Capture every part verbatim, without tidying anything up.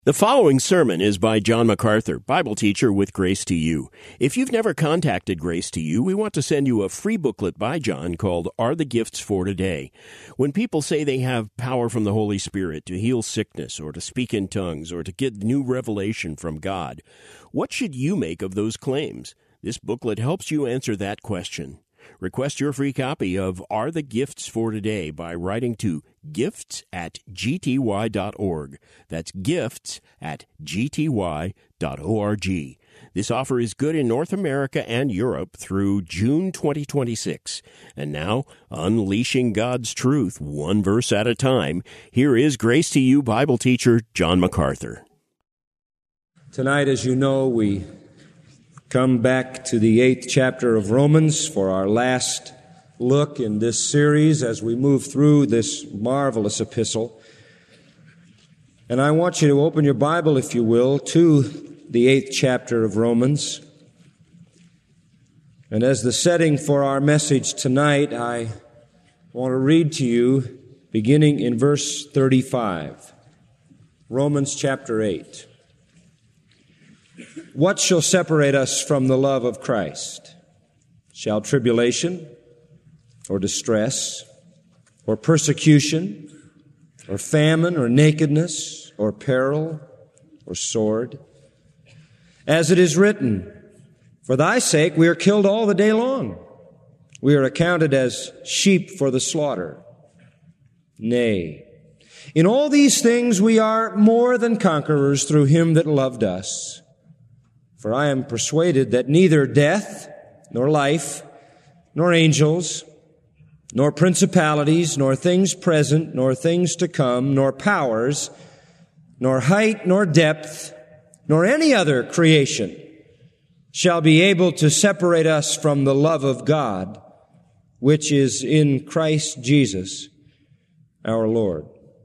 The following sermon is by John MacArthur, Bible teacher with Grace to You. If you've never contacted Grace to You, we want to send you a free booklet by John called Are the Gifts for Today? When people say they have power from the Holy Spirit to heal sickness or to speak in tongues or to get new revelation from God, what should you make of those claims? This booklet helps you answer that question. Request your free copy of Are the Gifts for Today by writing to gifts at g t y dot org. That's gifts at g t y dot org. This offer is good in North America and Europe through June twenty twenty-six. And now, unleashing God's truth one verse at a time, here is Grace to You Bible teacher John MacArthur. Tonight, as you know, we come back to the eighth chapter of Romans for our last look in this series as we move through this marvelous epistle. And I want you to open your Bible, if you will, to the eighth chapter of Romans. And as the setting for our message tonight, I want to read to you beginning in verse thirty-five. Romans chapter eight. What shall separate us from the love of Christ? Shall tribulation, or distress, or persecution, or famine, or nakedness, or peril, or sword? As it is written, for thy sake we are killed all the day long. We are accounted as sheep for the slaughter. Nay, in all these things we are more than conquerors through him that loved us. For I am persuaded that neither death, nor life, nor angels, nor principalities, nor things present, nor things to come, nor powers, nor height, nor depth, nor any other creation shall be able to separate us from the love of God, which is in Christ Jesus our Lord.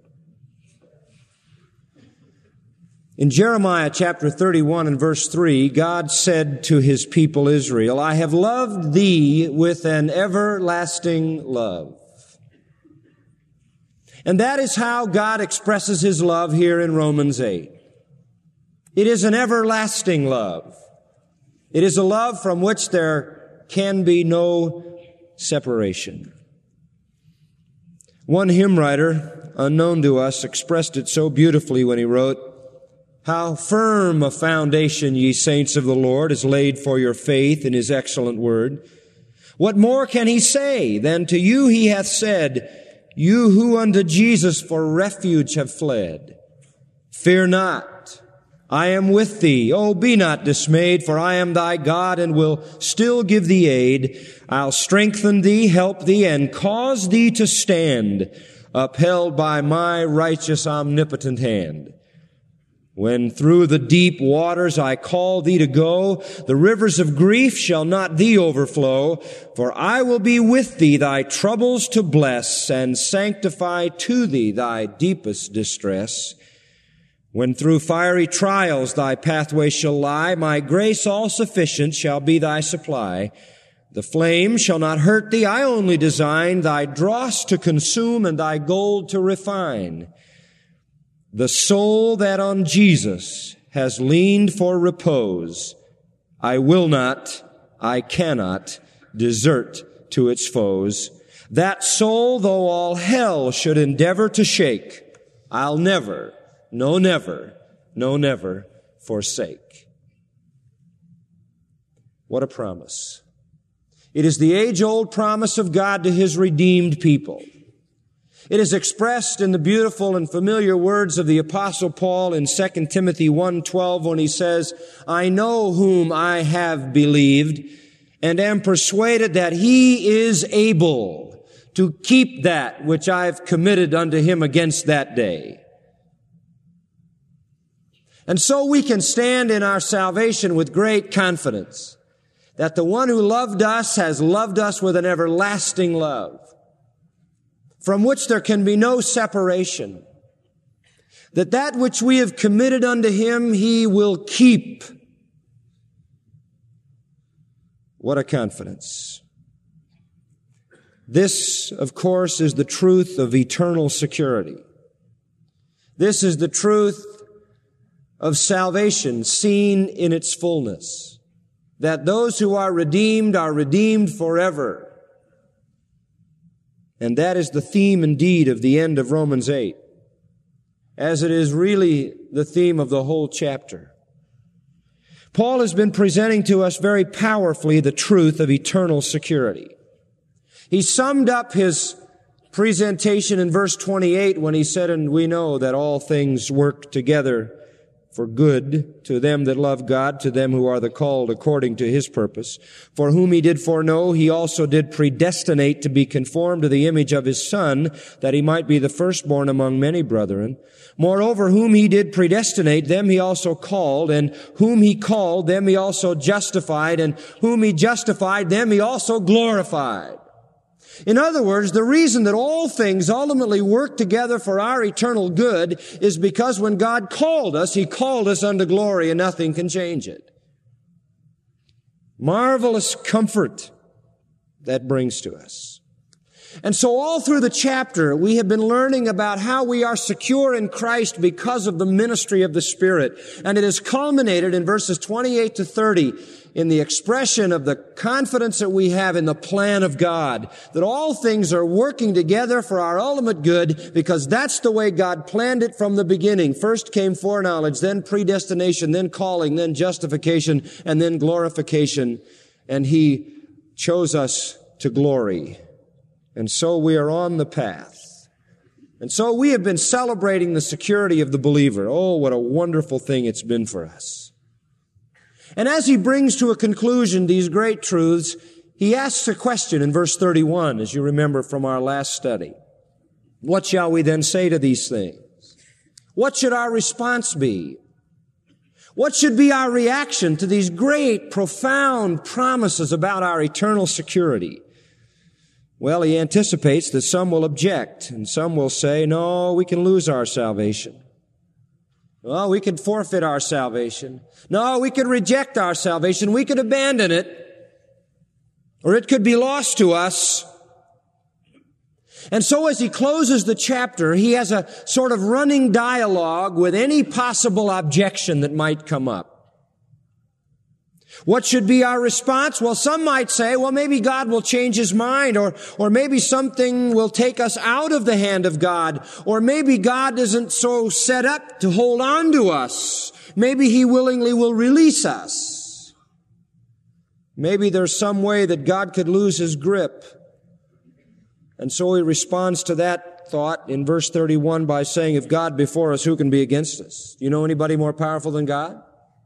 In Jeremiah chapter thirty-one and verse three, God said to his people Israel, I have loved thee with an everlasting love. And that is how God expresses his love here in Romans eight. It is an everlasting love. It is a love from which there can be no separation. One hymn writer, unknown to us, expressed it so beautifully when he wrote, how firm a foundation, ye saints of the Lord, is laid for your faith in his excellent word. What more can he say than to you he hath said, you who unto Jesus for refuge have fled? Fear not, I am with thee. Oh, be not dismayed, for I am thy God and will still give thee aid. I'll strengthen thee, help thee, and cause thee to stand, upheld by my righteous omnipotent hand. When through the deep waters I call thee to go, the rivers of grief shall not thee overflow, for I will be with thee thy troubles to bless, and sanctify to thee thy deepest distress. When through fiery trials thy pathway shall lie, my grace all sufficient shall be thy supply. The flame shall not hurt thee, I only design thy dross to consume and thy gold to refine. The soul that on Jesus has leaned for repose, I will not, I cannot desert to its foes. That soul, though all hell should endeavor to shake, I'll never, no never, no never forsake. What a promise. It is the age-old promise of God to his redeemed people. It is expressed in the beautiful and familiar words of the Apostle Paul in Second Timothy one twelve when he says, I know whom I have believed and am persuaded that he is able to keep that which I have committed unto him against that day. And so we can stand in our salvation with great confidence that the one who loved us has loved us with an everlasting love, from which there can be no separation, that that which we have committed unto him, he will keep. What a confidence. This, of course, is the truth of eternal security. This is the truth of salvation seen in its fullness. That those who are redeemed are redeemed forever. And that is the theme indeed of the end of Romans eight, as it is really the theme of the whole chapter. Paul has been presenting to us very powerfully the truth of eternal security. He summed up his presentation in verse twenty-eight when he said, "And we know that all things work together for good to them that love God, to them who are the called according to His purpose. For whom He did foreknow, He also did predestinate to be conformed to the image of His Son, that He might be the firstborn among many brethren. Moreover, whom He did predestinate, them He also called, and whom He called, them He also justified, and whom He justified, them He also glorified." In other words, the reason that all things ultimately work together for our eternal good is because when God called us, He called us unto glory, and nothing can change it. Marvelous comfort that brings to us. And so all through the chapter, we have been learning about how we are secure in Christ because of the ministry of the Spirit. And it is culminated in verses twenty-eight to thirty in the expression of the confidence that we have in the plan of God, that all things are working together for our ultimate good because that's the way God planned it from the beginning. First came foreknowledge, then predestination, then calling, then justification, and then glorification. And He chose us to glory. And so we are on the path. And so we have been celebrating the security of the believer. Oh, what a wonderful thing it's been for us. And as he brings to a conclusion these great truths, he asks a question in verse thirty-one, as you remember from our last study. What shall we then say to these things? What should our response be? What should be our reaction to these great, profound promises about our eternal security? Well, he anticipates that some will object, and some will say, no, we can lose our salvation. Well, we could forfeit our salvation. No, we could reject our salvation. We could abandon it. Or it could be lost to us. And so as he closes the chapter, he has a sort of running dialogue with any possible objection that might come up. What should be our response? Well, some might say, well, maybe God will change His mind, or, or maybe something will take us out of the hand of God, or maybe God isn't so set up to hold on to us. Maybe He willingly will release us. Maybe there's some way that God could lose His grip. And so he responds to that thought in verse thirty-one by saying, if God be for us, who can be against us? You know anybody more powerful than God?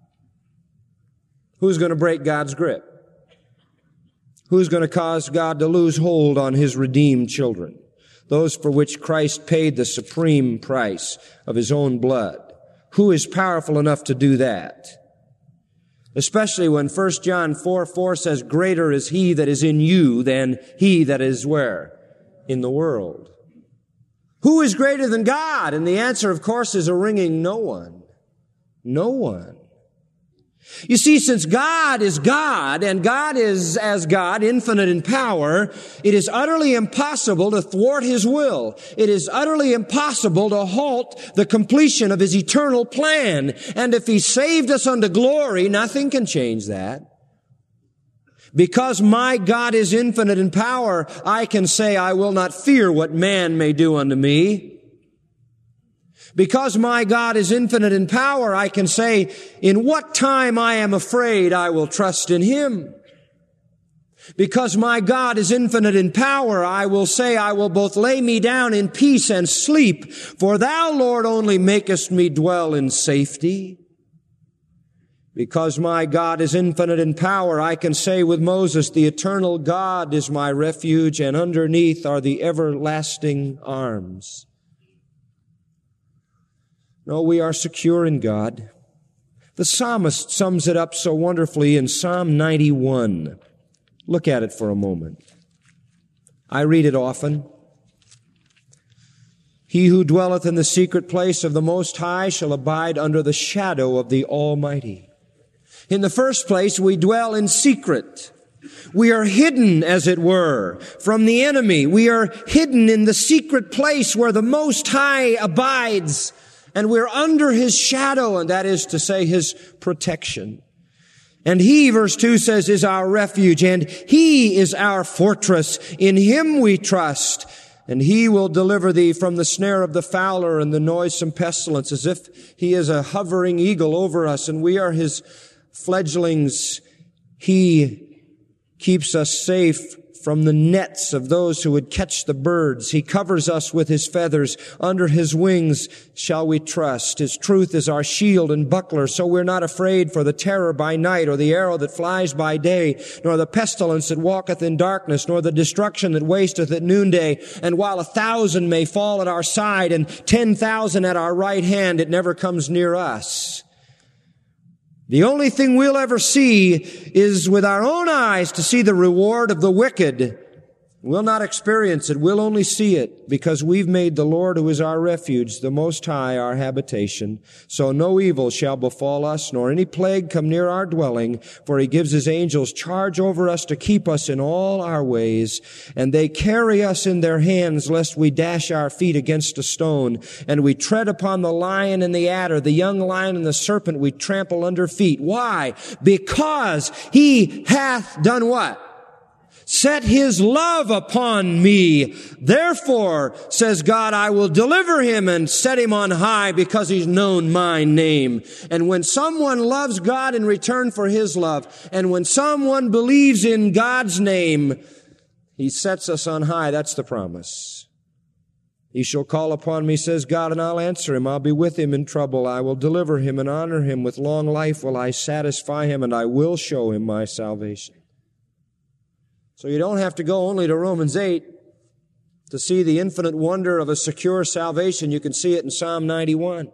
Who's going to break God's grip? Who's going to cause God to lose hold on His redeemed children? Those for which Christ paid the supreme price of His own blood. Who is powerful enough to do that? Especially when First John four four says, greater is He that is in you than he that is where? In the world. Who is greater than God? And the answer, of course, is a ringing no one. No one. You see, since God is God, and God is, as God, infinite in power, it is utterly impossible to thwart His will. It is utterly impossible to halt the completion of His eternal plan. And if He saved us unto glory, nothing can change that. Because my God is infinite in power, I can say, I will not fear what man may do unto me. Because my God is infinite in power, I can say, in what time I am afraid, I will trust in Him. Because my God is infinite in power, I will say, I will both lay me down in peace and sleep, for Thou, Lord, only makest me dwell in safety. Because my God is infinite in power, I can say with Moses, the eternal God is my refuge, and underneath are the everlasting arms. No, we are secure in God. The psalmist sums it up so wonderfully in Psalm ninety-one. Look at it for a moment. I read it often. He who dwelleth in the secret place of the Most High shall abide under the shadow of the Almighty. In the first place, we dwell in secret. We are hidden, as it were, from the enemy. We are hidden in the secret place where the Most High abides. And we're under His shadow, and that is to say, His protection. And He, verse two says, is our refuge, and He is our fortress. In Him we trust, and He will deliver thee from the snare of the fowler and the noisome pestilence, as if He is a hovering eagle over us, and we are His fledglings. He keeps us safe from the nets of those who would catch the birds. He covers us with His feathers. Under His wings shall we trust. His truth is our shield and buckler, so we're not afraid for the terror by night, or the arrow that flies by day, nor the pestilence that walketh in darkness, nor the destruction that wasteth at noonday. And while a thousand may fall at our side and ten thousand at our right hand, it never comes near us. The only thing we'll ever see is with our own eyes to see the reward of the wicked. We'll not experience it. We'll only see it because we've made the Lord, who is our refuge, the Most High, our habitation. So no evil shall befall us, nor any plague come near our dwelling, for He gives His angels charge over us to keep us in all our ways. And they carry us in their hands, lest we dash our feet against a stone. And we tread upon the lion and the adder, the young lion and the serpent we trample under feet. Why? Because He hath done what? Set His love upon me. Therefore, says God, I will deliver him and set him on high, because he's known my name. And when someone loves God in return for His love, and when someone believes in God's name, He sets us on high. That's the promise. He shall call upon me, says God, and I'll answer him. I'll be with him in trouble. I will deliver him and honor him. With long life will I satisfy him, and I will show him my salvation. So you don't have to go only to Romans eight to see the infinite wonder of a secure salvation. You can see it in Psalm ninety-one.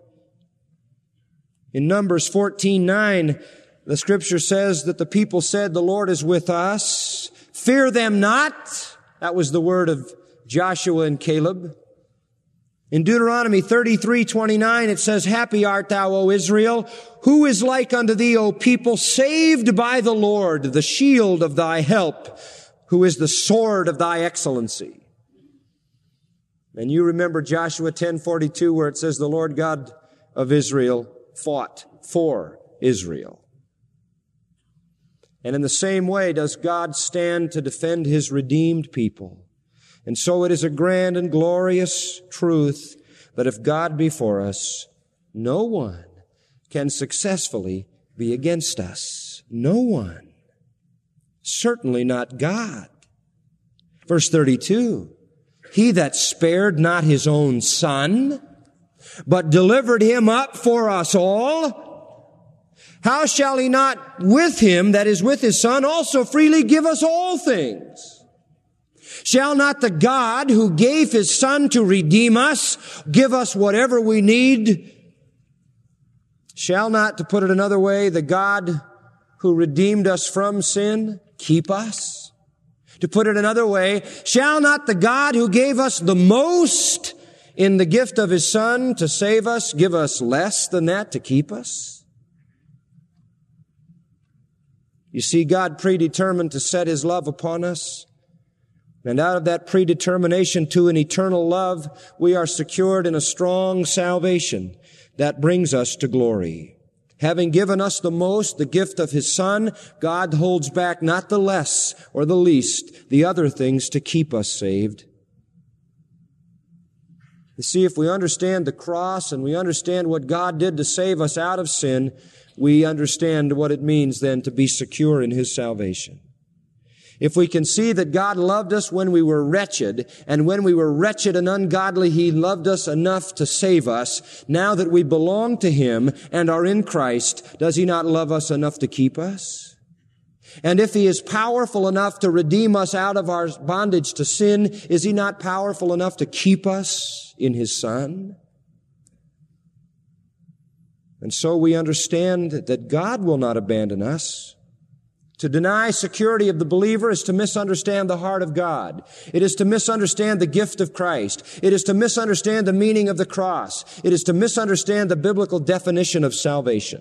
In Numbers fourteen nine, the Scripture says that the people said, the Lord is with us. Fear them not. That was the word of Joshua and Caleb. In Deuteronomy thirty-three twenty-nine, it says, happy art thou, O Israel. Who is like unto thee, O people, saved by the Lord, the shield of thy help, who is the sword of thy excellency. And you remember Joshua ten forty-two, where it says the Lord God of Israel fought for Israel. And in the same way does God stand to defend His redeemed people. And so it is a grand and glorious truth that if God be for us, no one can successfully be against us. No one. Certainly not God. Verse thirty-two, He that spared not His own Son, but delivered Him up for us all, how shall He not with Him, that is with His Son, also freely give us all things? Shall not the God who gave His Son to redeem us give us whatever we need? Shall not, to put it another way, the God who redeemed us from sin keep us? To put it another way, shall not the God who gave us the most in the gift of His Son to save us give us less than that to keep us? You see, God predetermined to set His love upon us. And out of that predetermination to an eternal love, we are secured in a strong salvation that brings us to glory. Having given us the most, the gift of His Son, God holds back not the less or the least, the other things to keep us saved. You see, if we understand the cross and we understand what God did to save us out of sin, we understand what it means then to be secure in His salvation. If we can see that God loved us when we were wretched, and when we were wretched and ungodly, He loved us enough to save us, now that we belong to Him and are in Christ, does He not love us enough to keep us? And if He is powerful enough to redeem us out of our bondage to sin, is He not powerful enough to keep us in His Son? And so we understand that God will not abandon us. To deny security of the believer is to misunderstand the heart of God. It is to misunderstand the gift of Christ. It is to misunderstand the meaning of the cross. It is to misunderstand the biblical definition of salvation.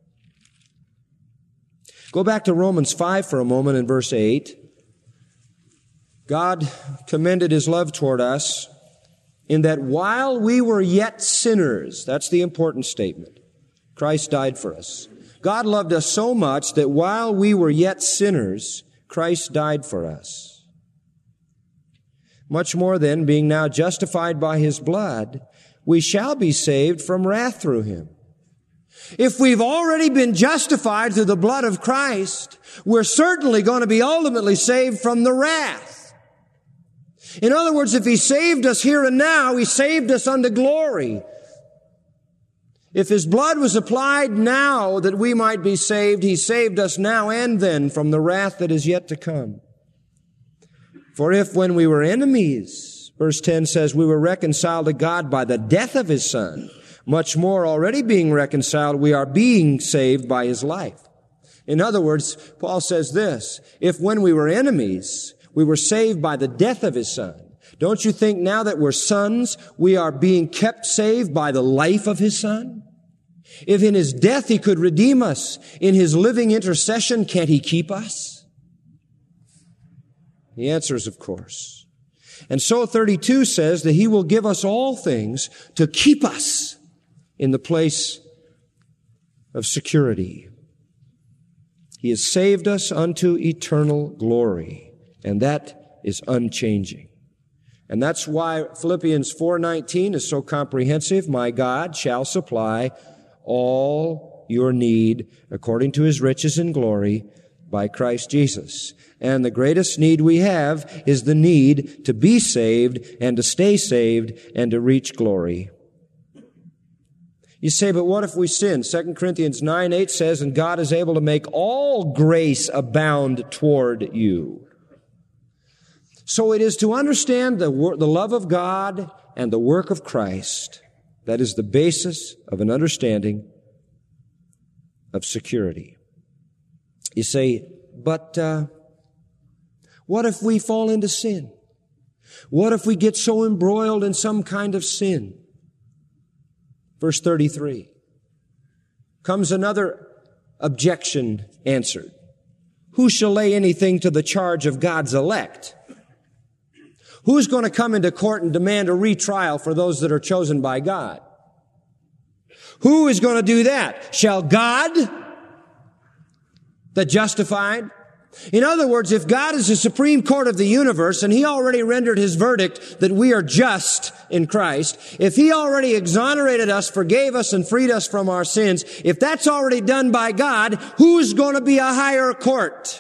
Go back to Romans five for a moment in verse eight. God commended His love toward us in that while we were yet sinners, that's the important statement, Christ died for us. God loved us so much that while we were yet sinners, Christ died for us. Much more then, being now justified by His blood, we shall be saved from wrath through Him. If we've already been justified through the blood of Christ, we're certainly going to be ultimately saved from the wrath. In other words, if He saved us here and now, He saved us unto glory. If His blood was applied now that we might be saved, He saved us now and then from the wrath that is yet to come. For if when we were enemies, verse ten says, we were reconciled to God by the death of His Son, much more already being reconciled, we are being saved by His life. In other words, Paul says this, if when we were enemies, we were saved by the death of His Son, don't you think now that we're sons, we are being kept saved by the life of His Son? If in His death He could redeem us, in His living intercession, can't He keep us? The answer is, of course. And so thirty-two says that He will give us all things to keep us in the place of security. He has saved us unto eternal glory, and that is unchanging. And that's why Philippians four nineteen is so comprehensive. My God shall supply all your need according to His riches and glory by Christ Jesus. And the greatest need we have is the need to be saved and to stay saved and to reach glory. You say, but what if we sin? Second Corinthians nine eight says, and God is able to make all grace abound toward you. So it is to understand the, wor- the love of God and the work of Christ that is the basis of an understanding of security. You say, but uh, what if we fall into sin? What if we get so embroiled in some kind of sin? Verse thirty-three comes another objection answered. Who shall lay anything to the charge of God's elect? Who's going to come into court and demand a retrial for those that are chosen by God? Who is going to do that? Shall God, the justified? In other words, if God is the supreme court of the universe and He already rendered His verdict that we are just in Christ, if He already exonerated us, forgave us, and freed us from our sins, if that's already done by God, who's going to be a higher court?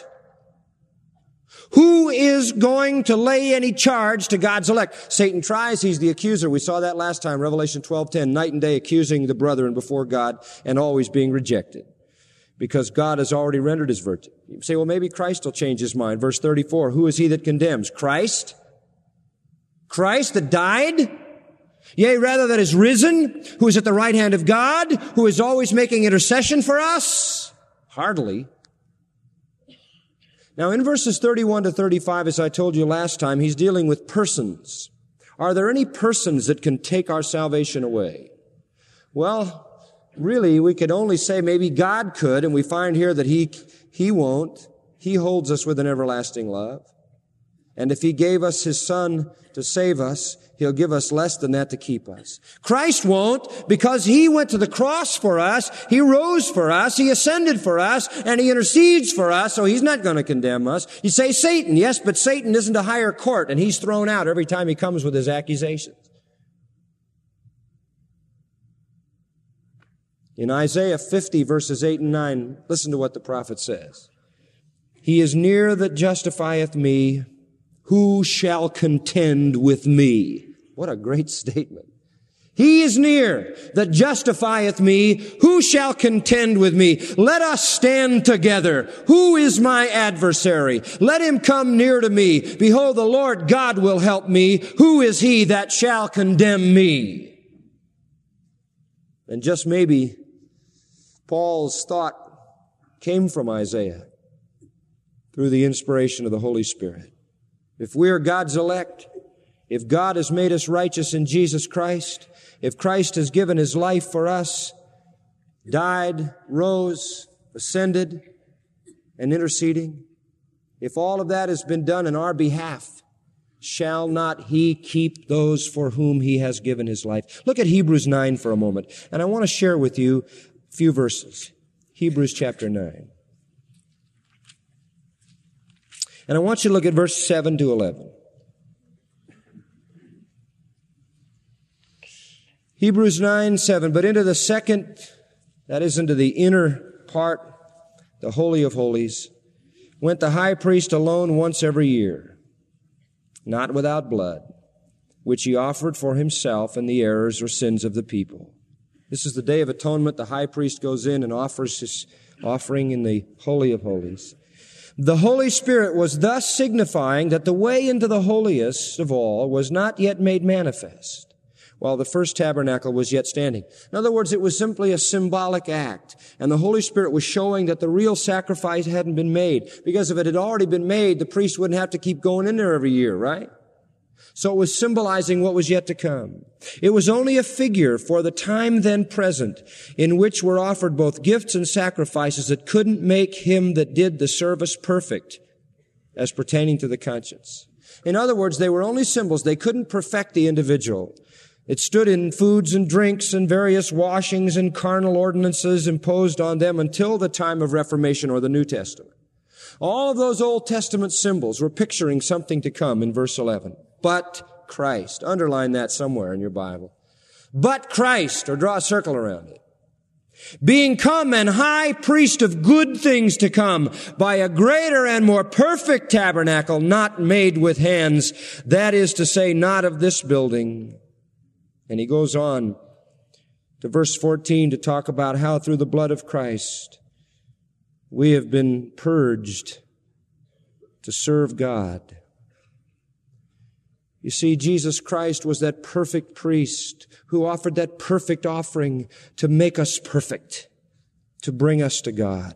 Who is going to lay any charge to God's elect? Satan tries. He's the accuser. We saw that last time, Revelation twelve ten, night and day accusing the brethren before God and always being rejected because God has already rendered His verdict. You say, well, maybe Christ will change His mind. Verse thirty-four, who is He that condemns? Christ? Christ that died? Yea, rather that is risen, who is at the right hand of God, who is always making intercession for us? Hardly. Now, in verses thirty-one to thirty-five, as I told you last time, he's dealing with persons. Are there any persons that can take our salvation away? Well, really, we could only say maybe God could, and we find here that He, He won't. He holds us with an everlasting love. And if He gave us His Son to save us, He'll give us less than that to keep us. Christ won't, because He went to the cross for us, He rose for us, He ascended for us, and He intercedes for us, so He's not going to condemn us. You say Satan, yes, but Satan isn't a higher court, and he's thrown out every time he comes with his accusations. In Isaiah fifty, verses eight and nine, listen to what the prophet says. He is near that justifieth me. Who shall contend with me? What a great statement. He is near that justifieth me. Who shall contend with me? Let us stand together. Who is my adversary? Let him come near to me. Behold, the Lord God will help me. Who is he that shall condemn me? And just maybe Paul's thought came from Isaiah through the inspiration of the Holy Spirit. If we are God's elect, if God has made us righteous in Jesus Christ, if Christ has given His life for us, died, rose, ascended, and interceding, if all of that has been done in our behalf, shall not he keep those for whom he has given his life? Look at Hebrews nine for a moment, and I want to share with you a few verses. Hebrews chapter nine. And I want you to look at verse seven to eleven. Hebrews nine, seven. But into the second, that is into the inner part, the Holy of Holies, went the high priest alone once every year, not without blood, which he offered for himself and the errors or sins of the people. This is the Day of Atonement. The high priest goes in and offers his offering in the Holy of Holies. The Holy Spirit was thus signifying that the way into the holiest of all was not yet made manifest, while the first tabernacle was yet standing. In other words, it was simply a symbolic act, and the Holy Spirit was showing that the real sacrifice hadn't been made, because if it had already been made, the priest wouldn't have to keep going in there every year, right? So it was symbolizing what was yet to come. It was only a figure for the time then present, in which were offered both gifts and sacrifices that couldn't make him that did the service perfect, as pertaining to the conscience. In other words, they were only symbols. They couldn't perfect the individual. It stood in foods and drinks and various washings and carnal ordinances imposed on them until the time of Reformation or the New Testament. All of those Old Testament symbols were picturing something to come in verse eleven. But Christ. Underline that somewhere in your Bible. But Christ, or draw a circle around it. Being come and high priest of good things to come by a greater and more perfect tabernacle not made with hands, that is to say, not of this building. And he goes on to verse fourteen to talk about how through the blood of Christ we have been purged to serve God. You see, Jesus Christ was that perfect priest who offered that perfect offering to make us perfect, to bring us to God.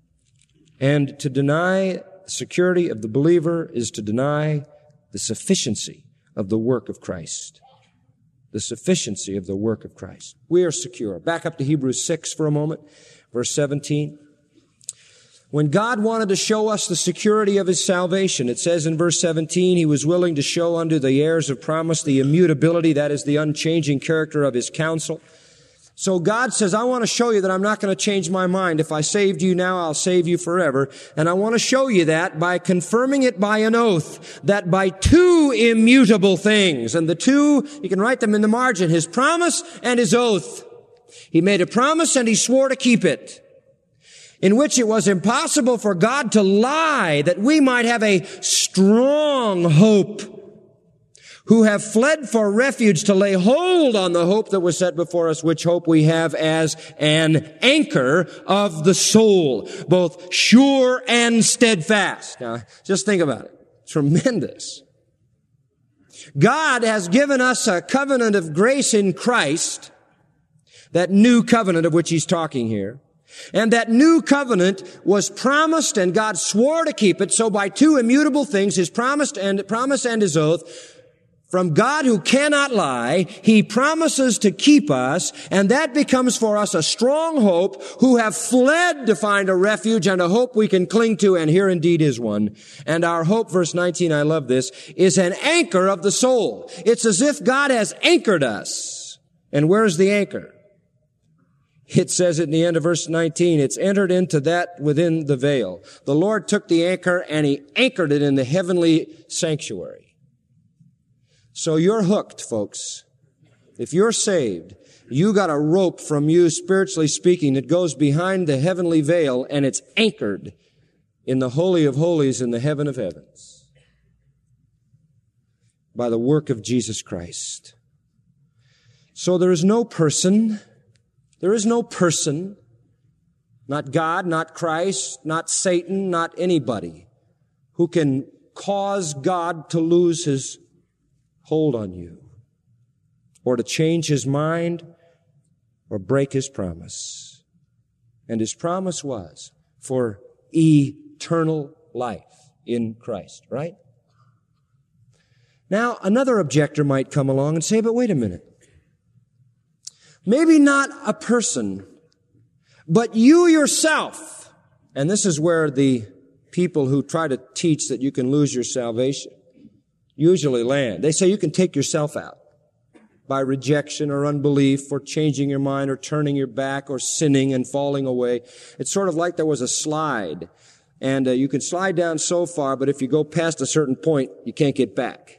And to deny the security of the believer is to deny the sufficiency of the work of Christ. The sufficiency of the work of Christ. We are secure. Back up to Hebrews six for a moment, verse seventeen. When God wanted to show us the security of His salvation, it says in verse seventeen, He was willing to show unto the heirs of promise the immutability, that is the unchanging character of His counsel. So God says, I want to show you that I'm not going to change my mind. If I saved you now, I'll save you forever. And I want to show you that by confirming it by an oath, that by two immutable things. And the two, you can write them in the margin, His promise and His oath. He made a promise and He swore to keep it, in which it was impossible for God to lie, that we might have a strong hope, who have fled for refuge to lay hold on the hope that was set before us, which hope we have as an anchor of the soul, both sure and steadfast. Now, just think about it. Tremendous. God has given us a covenant of grace in Christ, that new covenant of which He's talking here. And that new covenant was promised, and God swore to keep it. So by two immutable things, His promise and promise and His oath, from God who cannot lie, He promises to keep us, and that becomes for us a strong hope, who have fled to find a refuge and a hope we can cling to, and here indeed is one. And our hope, verse nineteen, I love this, is an anchor of the soul. It's as if God has anchored us. And where's the anchor? It says at the end of verse nineteen, it's entered into that within the veil. The Lord took the anchor and He anchored it in the heavenly sanctuary. So you're hooked, folks. If you're saved, you got a rope from you, spiritually speaking, that goes behind the heavenly veil, and it's anchored in the Holy of Holies in the heaven of heavens by the work of Jesus Christ. So there is no person, there is no person, not God, not Christ, not Satan, not anybody, who can cause God to lose His hold on you, or to change His mind, or break His promise. And His promise was for eternal life in Christ, right? Now, another objector might come along and say, but wait a minute. Maybe not a person, but you yourself. And this is where the people who try to teach that you can lose your salvation usually land. They say you can take yourself out by rejection or unbelief or changing your mind or turning your back or sinning and falling away. It's sort of like there was a slide, and uh, you can slide down so far, but if you go past a certain point, you can't get back.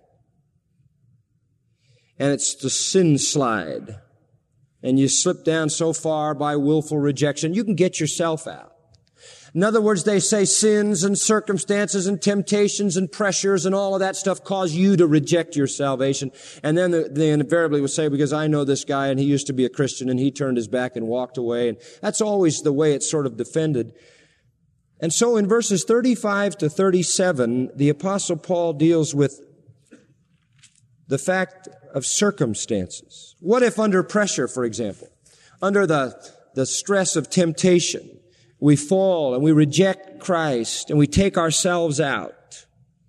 And it's the sin slide. And you slip down so far by willful rejection, you can get yourself out. In other words, they say sins and circumstances and temptations and pressures and all of that stuff cause you to reject your salvation. And then they invariably will say, because I know this guy and he used to be a Christian and he turned his back and walked away. And that's always the way it's sort of defended. And so in verses thirty-five to thirty-seven, the Apostle Paul deals with the fact of circumstances. What if under pressure, for example, under the, the stress of temptation, we fall and we reject Christ and we take ourselves out?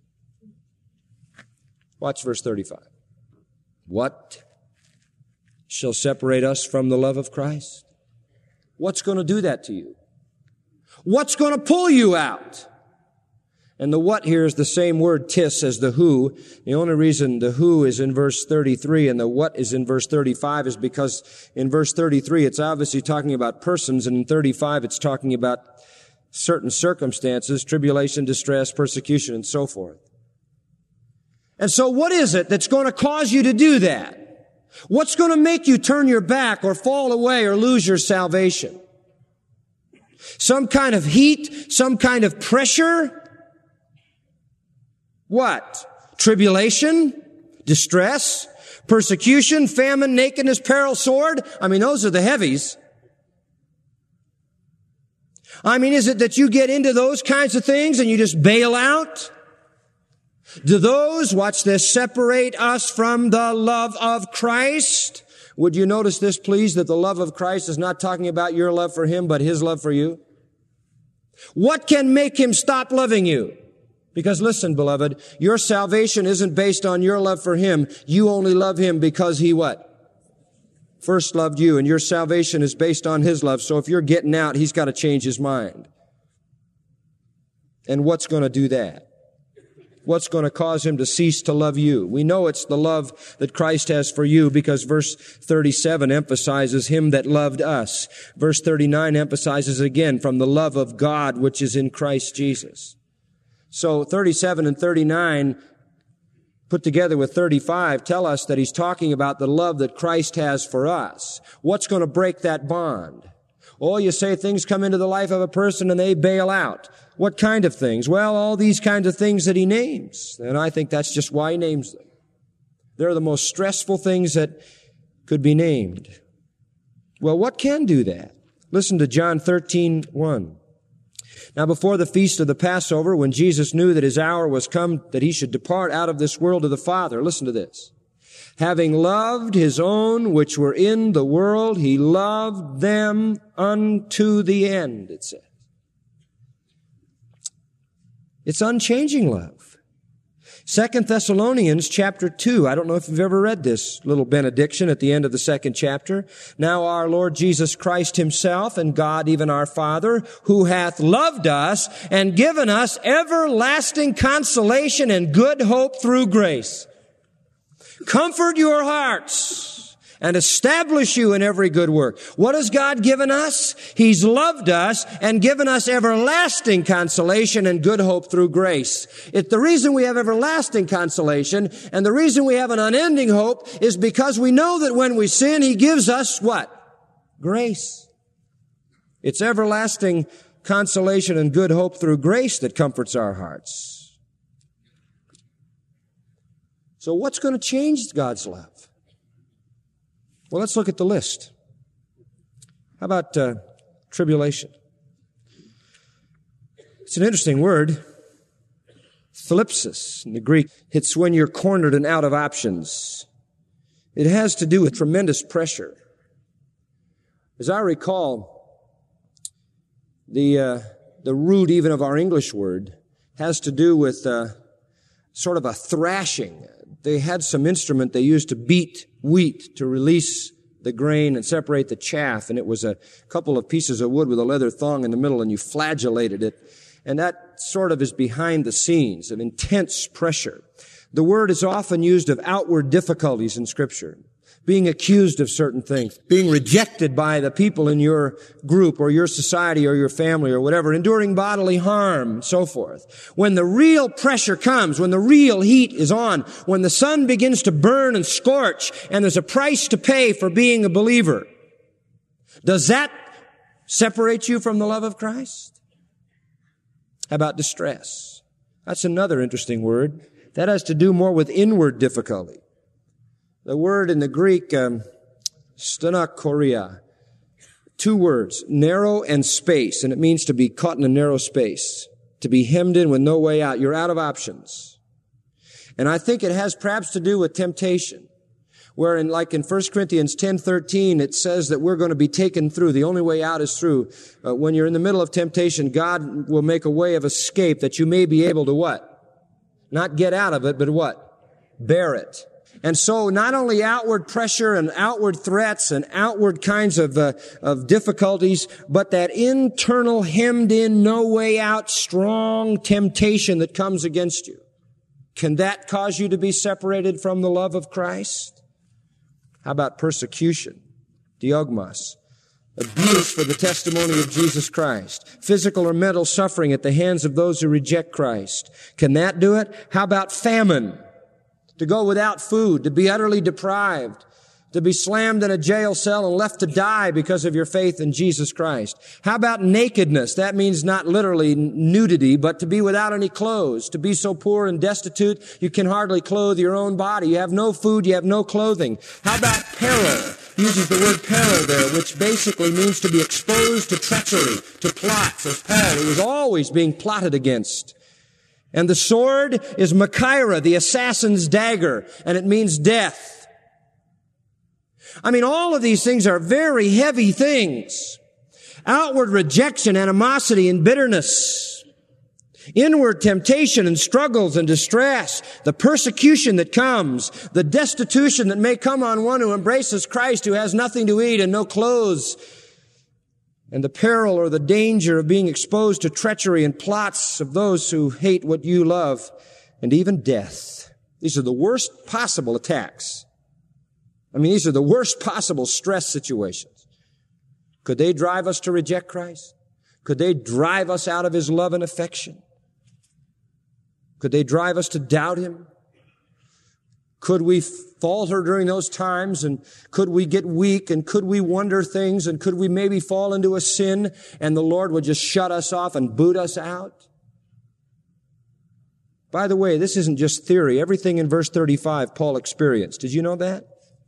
Watch verse thirty-five. What shall separate us from the love of Christ? What's going to do that to you? What's going to pull you out? And the what here is the same word tis as the who. The only reason the who is in verse thirty-three and the what is in verse thirty-five is because in verse thirty-three it's obviously talking about persons, and in thirty-five it's talking about certain circumstances, tribulation, distress, persecution, and so forth. And so what is it that's going to cause you to do that? What's going to make you turn your back or fall away or lose your salvation? Some kind of heat, some kind of pressure? What? Tribulation, distress, persecution, famine, nakedness, peril, sword? I mean, those are the heavies. I mean, is it that you get into those kinds of things and you just bail out? Do those, watch this, separate us from the love of Christ? Would you notice this, please, that the love of Christ is not talking about your love for Him, but His love for you? What can make Him stop loving you? Because listen, beloved, your salvation isn't based on your love for Him. You only love Him because He what? First loved you, and your salvation is based on His love. So if you're getting out, He's got to change His mind. And what's going to do that? What's going to cause Him to cease to love you? We know it's the love that Christ has for you because verse thirty-seven emphasizes Him that loved us. Verse thirty-nine emphasizes again from the love of God which is in Christ Jesus. So thirty-seven and thirty-nine put together with thirty-five tell us that he's talking about the love that Christ has for us. What's going to break that bond? Oh, you say things come into the life of a person and they bail out. What kind of things? Well, all these kinds of things that he names. And I think that's just why he names them. They're the most stressful things that could be named. Well, what can do that? Listen to John thirteen one. Now, before the feast of the Passover, when Jesus knew that His hour was come, that He should depart out of this world to the Father, listen to this. Having loved His own which were in the world, He loved them unto the end, it says. It's unchanging love. Second Thessalonians chapter two. I don't know if you've ever read this little benediction at the end of the second chapter. Now our Lord Jesus Christ Himself and God, even our Father, who hath loved us and given us everlasting consolation and good hope through grace, comfort your hearts and establish you in every good work. What has God given us? He's loved us and given us everlasting consolation and good hope through grace. It's the reason we have everlasting consolation and the reason we have an unending hope is because we know that when we sin, He gives us what? Grace. It's everlasting consolation and good hope through grace that comforts our hearts. So what's going to change God's love? Well, let's look at the list. How about uh, tribulation? It's an interesting word. Thlipsis in the Greek. It's when you're cornered and out of options. It has to do with tremendous pressure. As I recall, the uh, the root even of our English word has to do with uh, sort of a thrashing. They had some instrument they used to beat wheat to release the grain and separate the chaff. And it was a couple of pieces of wood with a leather thong in the middle, and you flagellated it. And that sort of is behind the scenes of intense pressure. The word is often used of outward difficulties in Scripture. Being accused of certain things, being rejected by the people in your group or your society or your family or whatever, enduring bodily harm, and so forth. When the real pressure comes, when the real heat is on, when the sun begins to burn and scorch, and there's a price to pay for being a believer, does that separate you from the love of Christ? How about distress? That's another interesting word. That has to do more with inward difficulty. The word in the Greek, um, stenochoria, two words, narrow and space, and it means to be caught in a narrow space, to be hemmed in with no way out. You're out of options. And I think it has perhaps to do with temptation, where in, like in First Corinthians ten thirteen, it says that we're going to be taken through. The only way out is through. Uh, when you're in the middle of temptation, God will make a way of escape that you may be able to what? Not get out of it, but what? Bear it. And so not only outward pressure and outward threats and outward kinds of uh, of difficulties, but that internal hemmed in, no way out, strong temptation that comes against you. Can that cause you to be separated from the love of Christ? How about persecution? Diogmos. Abuse for the testimony of Jesus Christ. Physical or mental suffering at the hands of those who reject Christ. Can that do it? How about famine? To go without food, to be utterly deprived, to be slammed in a jail cell and left to die because of your faith in Jesus Christ. How about nakedness? That means not literally nudity, but to be without any clothes, to be so poor and destitute you can hardly clothe your own body. You have no food, you have no clothing. How about peril? Uses the word peril there, which basically means to be exposed to treachery, to plots of Paul, who was always being plotted against. And the sword is Machaira, the assassin's dagger, and it means death. I mean, all of these things are very heavy things. Outward rejection, animosity, and bitterness. Inward temptation and struggles and distress. The persecution that comes. The destitution that may come on one who embraces Christ, who has nothing to eat and no clothes. And the peril or the danger of being exposed to treachery and plots of those who hate what you love, and even death. These are the worst possible attacks. I mean, these are the worst possible stress situations. Could they drive us to reject Christ? Could they drive us out of His love and affection? Could they drive us to doubt Him? Could we falter during those times, and could we get weak, and could we wonder things, and could we maybe fall into a sin and the Lord would just shut us off and boot us out? By the way, this isn't just theory. Everything in verse thirty-five Paul experienced. Did you know that?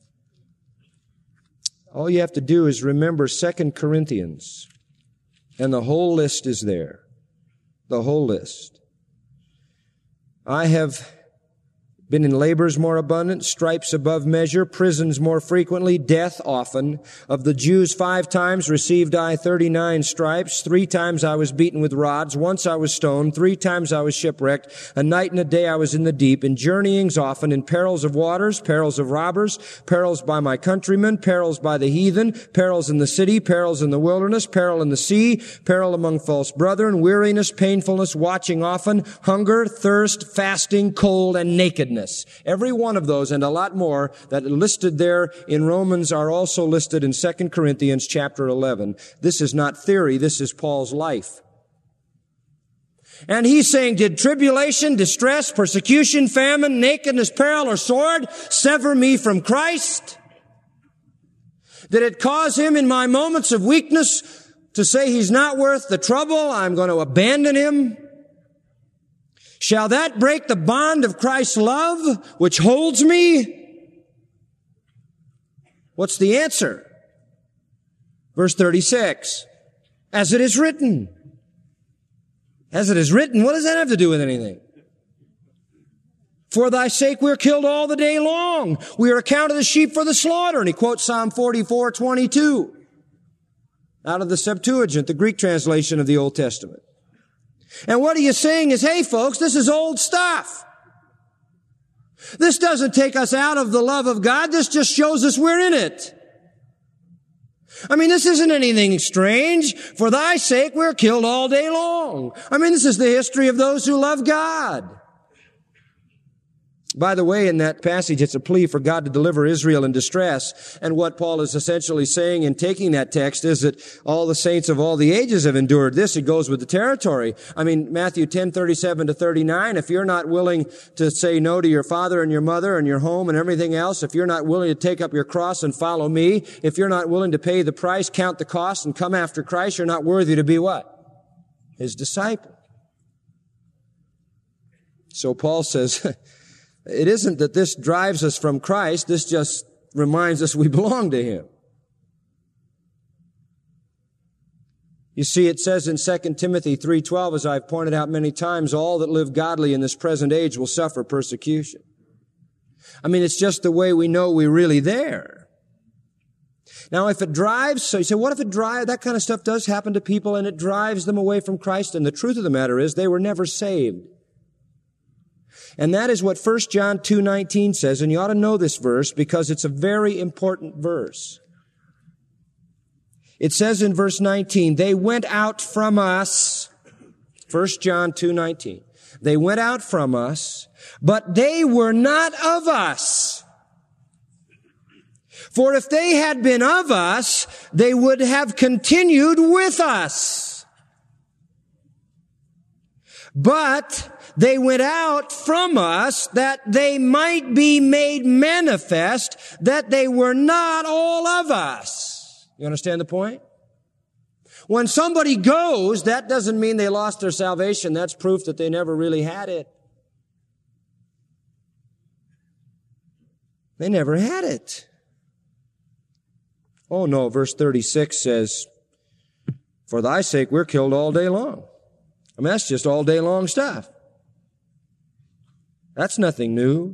All you have to do is remember Second Corinthians, and the whole list is there. The whole list. I have been in labors more abundant, stripes above measure, prisons more frequently, death often. Of the Jews five times received I thirty-nine stripes. Three times I was beaten with rods. Once I was stoned. Three times I was shipwrecked. A night and a day I was in the deep. In journeyings often, in perils of waters, perils of robbers, perils by my countrymen, perils by the heathen, perils in the city, perils in the wilderness, peril in the sea, peril among false brethren, weariness, painfulness, watching often, hunger, thirst, fasting, cold, and nakedness. Every one of those and a lot more that are listed there in Romans are also listed in Second Corinthians chapter eleven. This is not theory. This is Paul's life. And he's saying, did tribulation, distress, persecution, famine, nakedness, peril, or sword sever me from Christ? Did it cause him in my moments of weakness to say he's not worth the trouble? I'm going to abandon him? Shall that break the bond of Christ's love, which holds me? What's the answer? Verse thirty-six. As it is written. As it is written, what does that have to do with anything? For thy sake we are killed all the day long. We are accounted as sheep for the slaughter. And he quotes Psalm forty-four twenty-two out of the Septuagint, the Greek translation of the Old Testament. And what he is saying is, hey folks, this is old stuff. This doesn't take us out of the love of God. This just shows us we're in it. I mean, this isn't anything strange. For thy sake we're killed all day long. I mean, this is the history of those who love God. By the way, in that passage, it's a plea for God to deliver Israel in distress. And what Paul is essentially saying in taking that text is that all the saints of all the ages have endured this. It goes with the territory. I mean, Matthew ten, thirty-seven to thirty-nine, if you're not willing to say no to your father and your mother and your home and everything else, if you're not willing to take up your cross and follow me, if you're not willing to pay the price, count the cost, and come after Christ, you're not worthy to be what? His disciple. So Paul says, it isn't that this drives us from Christ. This just reminds us we belong to Him. You see, it says in Second Timothy three twelve, as I've pointed out many times, all that live godly in this present age will suffer persecution. I mean, it's just the way we know we're really there. Now, if it drives, so you say, what if it drives? That kind of stuff does happen to people, and it drives them away from Christ. And the truth of the matter is, they were never saved. And that is what First John two nineteen says, and you ought to know this verse because it's a very important verse. It says in verse nineteen, they went out from us, First John two nineteen, they went out from us, but they were not of us. For if they had been of us, they would have continued with us. But they went out from us that they might be made manifest that they were not all of us. You understand the point? When somebody goes, that doesn't mean they lost their salvation. That's proof that they never really had it. They never had it. Oh no, verse thirty-six says, for thy sake we're killed all day long. I mean, that's just all day long stuff. That's nothing new.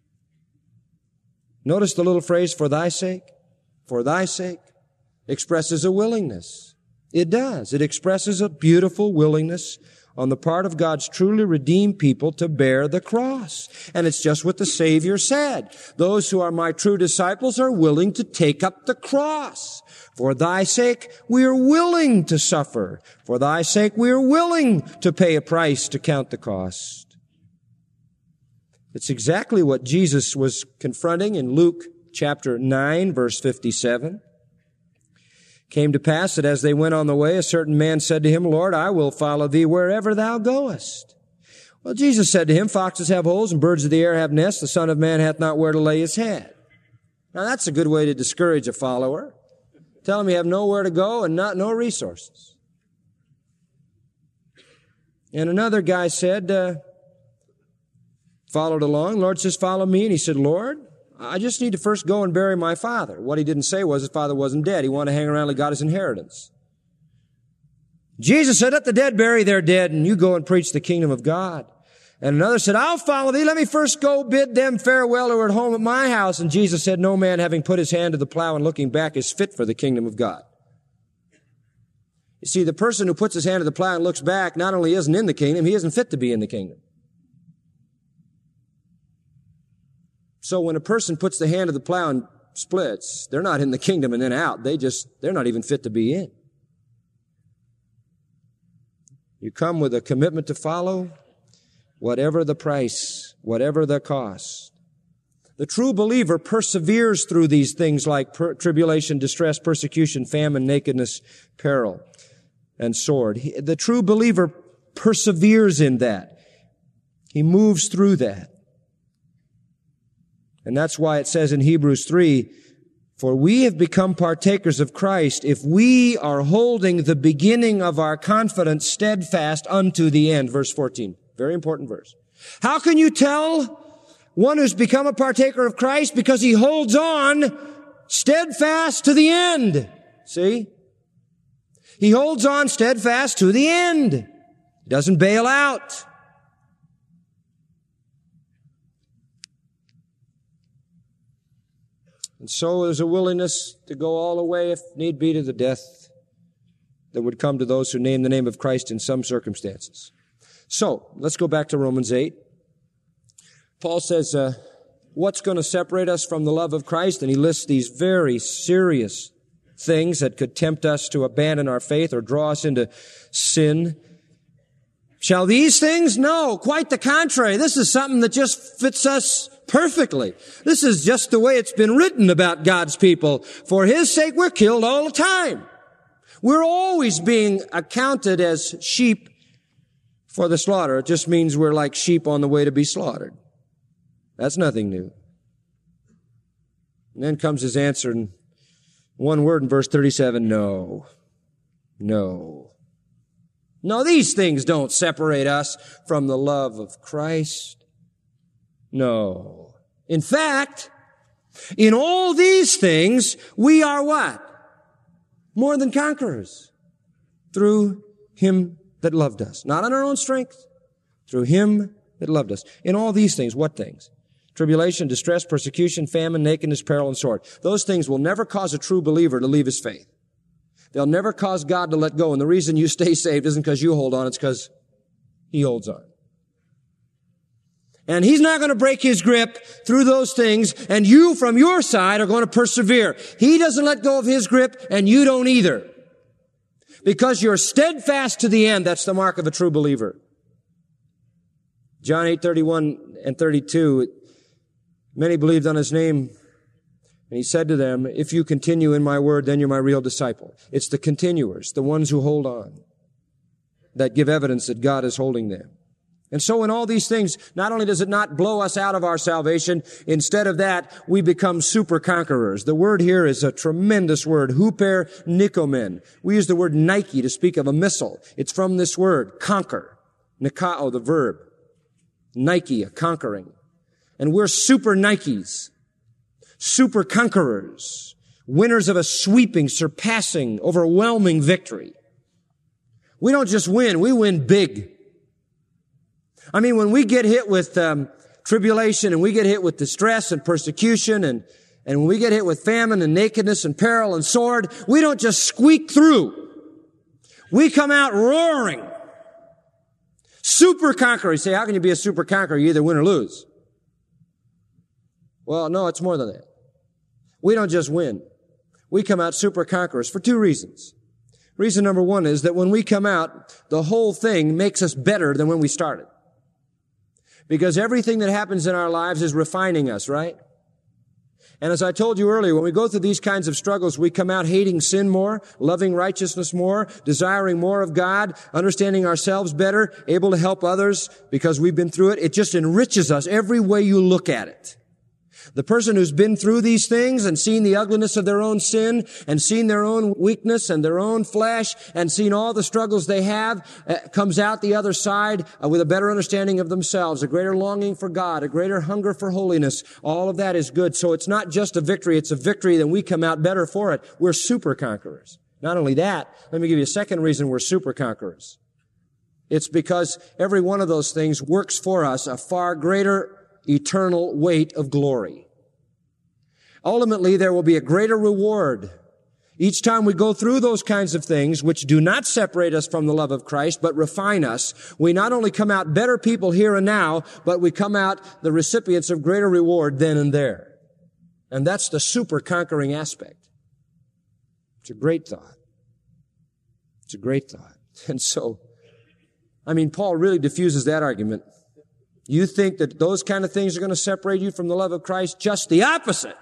Notice the little phrase, for thy sake, for thy sake, expresses a willingness. It does. It expresses a beautiful willingness on the part of God's truly redeemed people to bear the cross. And it's just what the Savior said. Those who are my true disciples are willing to take up the cross. For thy sake, we are willing to suffer. For thy sake, we are willing to pay a price to count the cost. It's exactly what Jesus was confronting in Luke chapter nine, verse fifty-seven. Came to pass that as they went on the way, a certain man said to him, Lord, I will follow thee wherever thou goest. Well, Jesus said to him, foxes have holes and birds of the air have nests. The Son of Man hath not where to lay his head. Now that's a good way to discourage a follower. Tell him you have nowhere to go and not no resources. And another guy said, uh, followed along. Lord says, follow me. And he said, Lord, I just need to first go and bury my father. What he didn't say was his father wasn't dead. He wanted to hang around and got his inheritance. Jesus said, let the dead bury their dead, and you go and preach the kingdom of God. And another said, I'll follow thee. Let me first go bid them farewell who are at home at my house. And Jesus said, no man having put his hand to the plow and looking back is fit for the kingdom of God. You see, the person who puts his hand to the plow and looks back not only isn't in the kingdom, he isn't fit to be in the kingdom. So when a person puts the hand to the plow and splits, they're not in the kingdom and then out. They just, they're not even fit to be in. You come with a commitment to follow, whatever the price, whatever the cost. The true believer perseveres through these things like per- tribulation, distress, persecution, famine, nakedness, peril, and sword. He, the true believer perseveres in that. He moves through that. And that's why it says in Hebrews three, for we have become partakers of Christ if we are holding the beginning of our confidence steadfast unto the end. Verse fourteen. Very important verse. How can you tell one who's become a partaker of Christ? Because he holds on steadfast to the end. See? He holds on steadfast to the end. He doesn't bail out. And so there's a willingness to go all the way, if need be, to the death that would come to those who name the name of Christ in some circumstances. So, let's go back to Romans eight. Paul says, uh, what's going to separate us from the love of Christ? And he lists these very serious things that could tempt us to abandon our faith or draw us into sin. Shall these things? No, quite the contrary. This is something that just fits us perfectly. This is just the way it's been written about God's people. For His sake, we're killed all the time. We're always being accounted as sheep for the slaughter. It just means we're like sheep on the way to be slaughtered. That's nothing new. And then comes his answer in one word in verse thirty-seven, no. No. No, these things don't separate us from the love of Christ. No. In fact, in all these things, we are what? More than conquerors. Through Him that loved us. Not on our own strength. Through Him that loved us. In all these things, what things? Tribulation, distress, persecution, famine, nakedness, peril, and sword. Those things will never cause a true believer to leave his faith. They'll never cause God to let go. And the reason you stay saved isn't because you hold on, it's because He holds on. And He's not going to break His grip through those things, and you from your side are going to persevere. He doesn't let go of His grip, and you don't either. Because you're steadfast to the end. That's the mark of a true believer. John eight, thirty-one and thirty-two, many believed on His name. And He said to them, if you continue in my word, then you're my real disciple. It's the continuers, the ones who hold on, that give evidence that God is holding them. And so in all these things, not only does it not blow us out of our salvation, instead of that, we become super conquerors. The word here is a tremendous word, huper nikomen. We use the word Nike to speak of a missile. It's from this word, conquer. Nikao, the verb. Nike, a conquering. And we're super Nikes. Super conquerors, winners of a sweeping, surpassing, overwhelming victory. We don't just win, we win big. I mean, when we get hit with um, tribulation and we get hit with distress and persecution and, and when we get hit with famine and nakedness and peril and sword, we don't just squeak through. We come out roaring. Super conqueror. You say, how can you be a super conqueror? You either win or lose. Well, no, it's more than that. We don't just win. We come out super conquerors for two reasons. Reason number one is that when we come out, the whole thing makes us better than when we started. Because everything that happens in our lives is refining us, right? And as I told you earlier, when we go through these kinds of struggles, we come out hating sin more, loving righteousness more, desiring more of God, understanding ourselves better, able to help others because we've been through it. It just enriches us every way you look at it. The person who's been through these things and seen the ugliness of their own sin and seen their own weakness and their own flesh and seen all the struggles they have uh, comes out the other side uh, with a better understanding of themselves, a greater longing for God, a greater hunger for holiness. All of that is good. So it's not just a victory. It's a victory that we come out better for it. We're super conquerors. Not only that, let me give you a second reason we're super conquerors. It's because every one of those things works for us a far greater eternal weight of glory. Ultimately, there will be a greater reward each time we go through those kinds of things which do not separate us from the love of Christ, but refine us. We not only come out better people here and now, but we come out the recipients of greater reward then and there. And that's the super conquering aspect. It's a great thought. It's a great thought. And so, I mean, Paul really diffuses that argument. You think that those kind of things are going to separate you from the love of Christ? Just the opposite.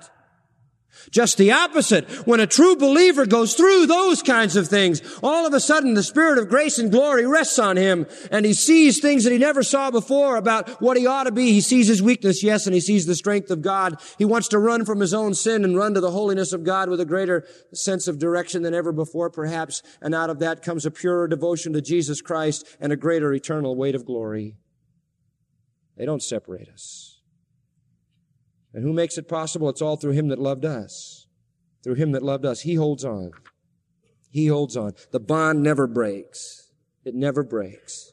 Just the opposite. When a true believer goes through those kinds of things, all of a sudden the Spirit of grace and glory rests on him and he sees things that he never saw before about what he ought to be. He sees his weakness, yes, and he sees the strength of God. He wants to run from his own sin and run to the holiness of God with a greater sense of direction than ever before, perhaps. And out of that comes a purer devotion to Jesus Christ and a greater eternal weight of glory. They don't separate us. And who makes it possible? It's all through Him that loved us. Through Him that loved us. He holds on. He holds on. The bond never breaks. It never breaks.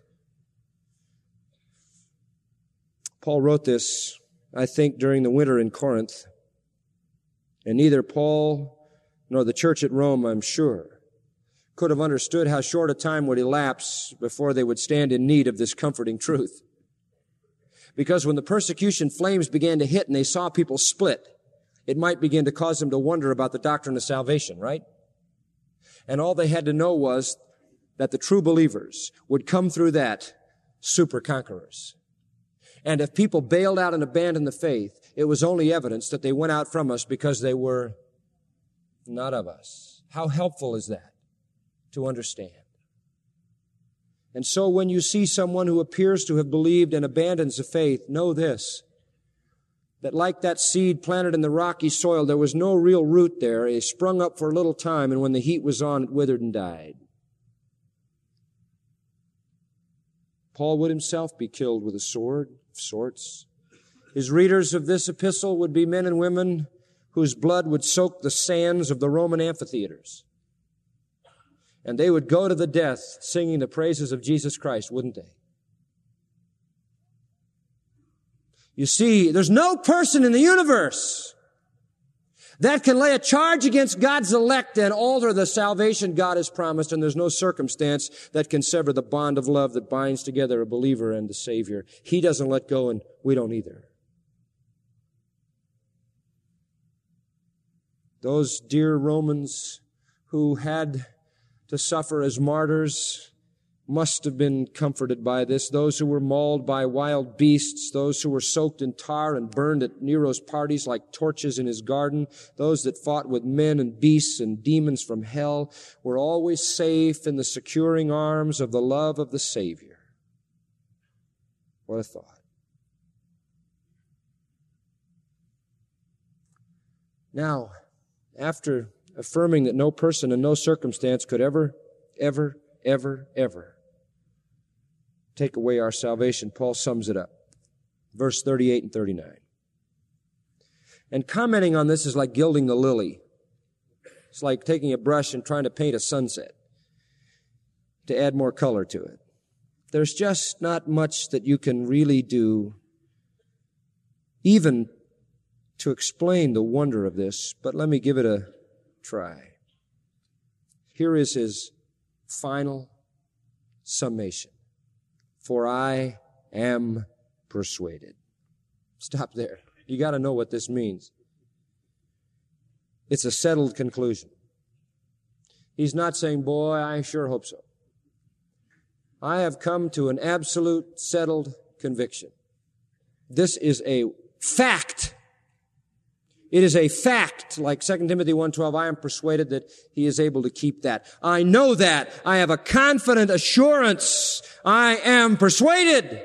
Paul wrote this, I think, during the winter in Corinth. And neither Paul nor the church at Rome, I'm sure, could have understood how short a time would elapse before they would stand in need of this comforting truth. Because when the persecution flames began to hit and they saw people split, it might begin to cause them to wonder about the doctrine of salvation, right? And all they had to know was that the true believers would come through that super conquerors. And if people bailed out and abandoned the faith, it was only evidence that they went out from us because they were not of us. How helpful is that to understand? And so when you see someone who appears to have believed and abandons the faith, know this, that like that seed planted in the rocky soil, there was no real root there. It sprung up for a little time, and when the heat was on, it withered and died. Paul would himself be killed with a sword of sorts. His readers of this epistle would be men and women whose blood would soak the sands of the Roman amphitheaters. And they would go to the death singing the praises of Jesus Christ, wouldn't they? You see, there's no person in the universe that can lay a charge against God's elect and alter the salvation God has promised, and there's no circumstance that can sever the bond of love that binds together a believer and the Savior. He doesn't let go, and we don't either. Those dear Romans who had to suffer as martyrs must have been comforted by this. Those who were mauled by wild beasts, those who were soaked in tar and burned at Nero's parties like torches in his garden, those that fought with men and beasts and demons from hell were always safe in the securing arms of the love of the Savior. What a thought. Now, after affirming that no person and no circumstance could ever, ever, ever, ever take away our salvation, Paul sums it up. Verse thirty-eight and thirty-nine. And commenting on this is like gilding the lily. It's like taking a brush and trying to paint a sunset to add more color to it. There's just not much that you can really do even to explain the wonder of this, but let me give it a try. Here is his final summation. For I am persuaded. Stop there. You got to know what this means. It's a settled conclusion. He's not saying, boy, I sure hope so. I have come to an absolute settled conviction. This is a fact. It is a fact, like Second Timothy one twelve, I am persuaded that he is able to keep that. I know that. I have a confident assurance. I am persuaded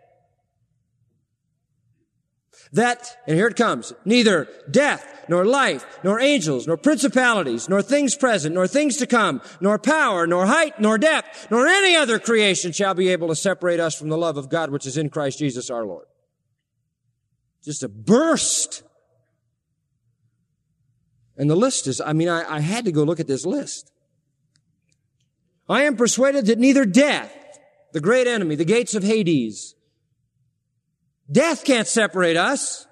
that, and here it comes, neither death, nor life, nor angels, nor principalities, nor things present, nor things to come, nor power, nor height, nor depth, nor any other creation shall be able to separate us from the love of God which is in Christ Jesus our Lord. Just a burst. And the list is, I mean, I, I had to go look at this list. I am persuaded that neither death, the great enemy, the gates of Hades, death can't separate us.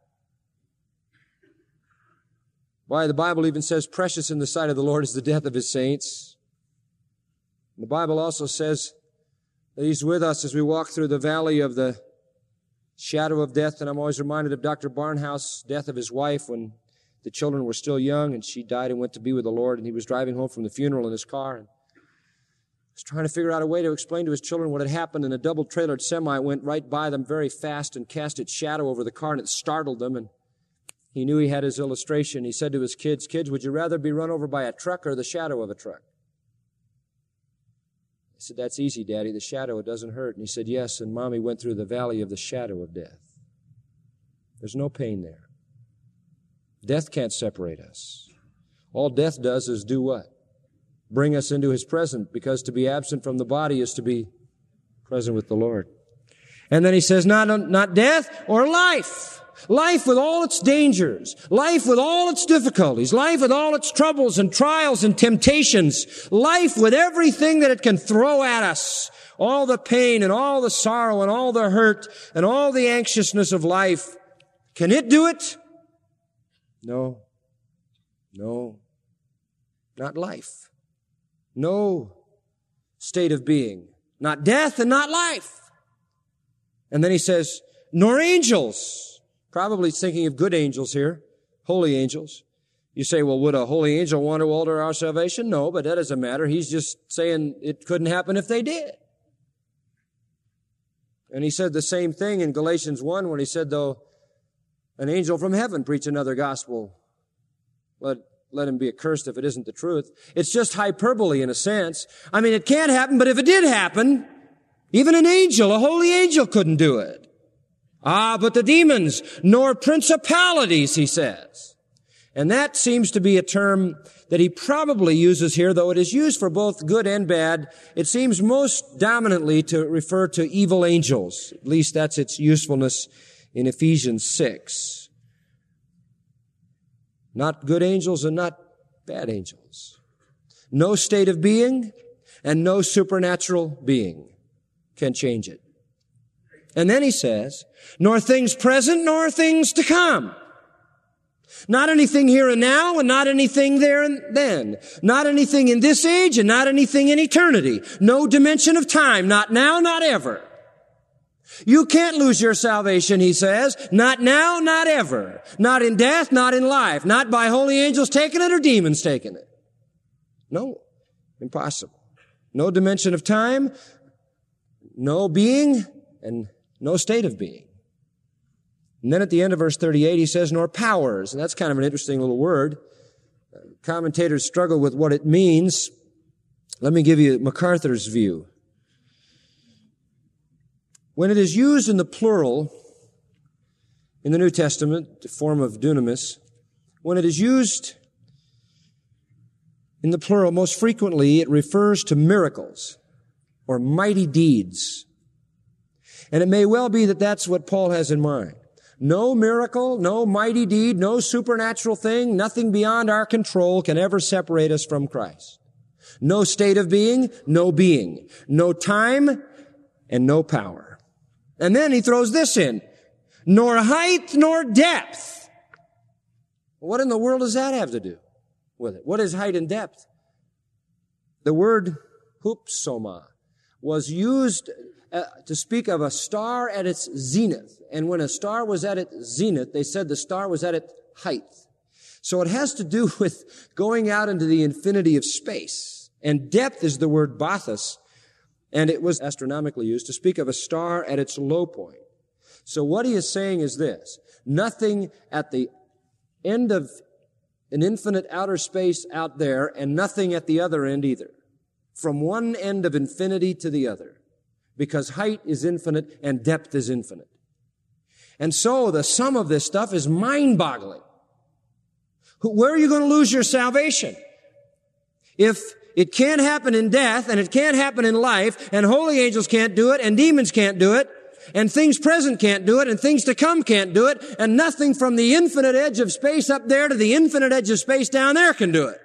Why, the Bible even says, precious in the sight of the Lord is the death of his saints. The Bible also says that he's with us as we walk through the valley of the shadow of death. And I'm always reminded of Doctor Barnhouse' death of his wife when the children were still young, and she died and went to be with the Lord, and he was driving home from the funeral in his car and was trying to figure out a way to explain to his children what had happened, and a double-trailered semi went right by them very fast and cast its shadow over the car, and it startled them, and he knew he had his illustration. He said to his kids, kids, would you rather be run over by a truck or the shadow of a truck? I said, that's easy, Daddy. The shadow, it doesn't hurt. And he said, yes, and Mommy went through the valley of the shadow of death. There's no pain there. Death can't separate us. All death does is do what? Bring us into his presence, because to be absent from the body is to be present with the Lord. And then he says, not, not death or life. Life with all its dangers. Life with all its difficulties. Life with all its troubles and trials and temptations. Life with everything that it can throw at us. All the pain and all the sorrow and all the hurt and all the anxiousness of life. Can it do it? No, no, not life. No state of being. Not death and not life. And then he says, nor angels. Probably thinking of good angels here, holy angels. You say, well, would a holy angel want to alter our salvation? No, but that doesn't matter. He's just saying it couldn't happen if they did. And he said the same thing in Galatians one when he said, though an angel from heaven preach another gospel, let, let him be accursed if it isn't the truth. It's just hyperbole in a sense. I mean, it can't happen, but if it did happen, even an angel, a holy angel couldn't do it. Ah, but the demons, nor principalities, he says. And that seems to be a term that he probably uses here, though it is used for both good and bad. It seems most dominantly to refer to evil angels. At least that's its usefulness in Ephesians six. Not good angels and not bad angels. No state of being and no supernatural being can change it. And then he says, nor things present nor things to come. Not anything here and now and not anything there and then. Not anything in this age and not anything in eternity. No dimension of time. Not now, not ever. You can't lose your salvation, he says. Not now, not ever. Not in death, not in life. Not by holy angels taking it or demons taking it. No. Impossible. No dimension of time, no being, and no state of being. And then at the end of verse thirty-eight, he says, nor powers. And that's kind of an interesting little word. Commentators struggle with what it means. Let me give you MacArthur's view. When it is used in the plural in the New Testament, the form of dunamis, when it is used in the plural, most frequently it refers to miracles or mighty deeds. And it may well be that that's what Paul has in mind. No miracle, no mighty deed, no supernatural thing, nothing beyond our control can ever separate us from Christ. No state of being, no being. No time, and no power. And then he throws this in. Nor height, nor depth. What in the world does that have to do with it? What is height and depth? The word hupsoma was used Uh, to speak of a star at its zenith. And when a star was at its zenith, they said the star was at its height. So it has to do with going out into the infinity of space. And depth is the word bathos. And it was astronomically used to speak of a star at its low point. So what he is saying is this: nothing at the end of an infinite outer space out there, and nothing at the other end either. From one end of infinity to the other. Because height is infinite and depth is infinite. And so the sum of this stuff is mind-boggling. Where are you going to lose your salvation? If it can't happen in death and it can't happen in life, and holy angels can't do it and demons can't do it, and things present can't do it and things to come can't do it, and nothing from the infinite edge of space up there to the infinite edge of space down there can do it.